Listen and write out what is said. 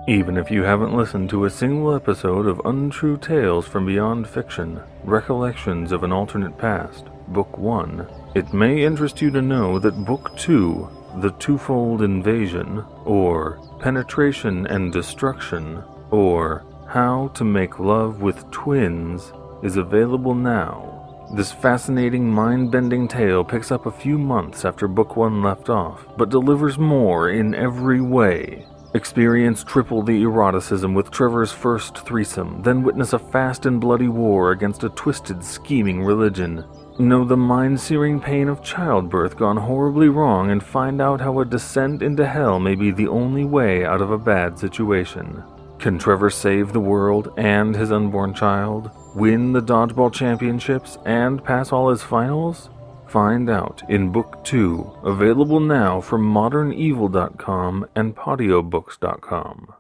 Even if you haven't listened to a single episode of Untrue Tales from Beyond Fiction, Recollections of an Alternate Past, Book 1, it may interest you to know that Book 2, The Twofold Invasion, or Penetration and Destruction, or How to Make Love with Twins, is available now. This fascinating, mind-bending tale picks up a few months after Book 1 left off, but delivers more in every way. Experience triple the eroticism with Trevor's first threesome, then witness a fast and bloody war against a twisted, scheming religion. Know the mind-searing pain of childbirth gone horribly wrong and find out how a descent into hell may be the only way out of a bad situation. Can Trevor save the world and his unborn child, win the dodgeball championships, and pass all his finals? Find out in Book 2, available now from modernevil.com and podiobooks.com.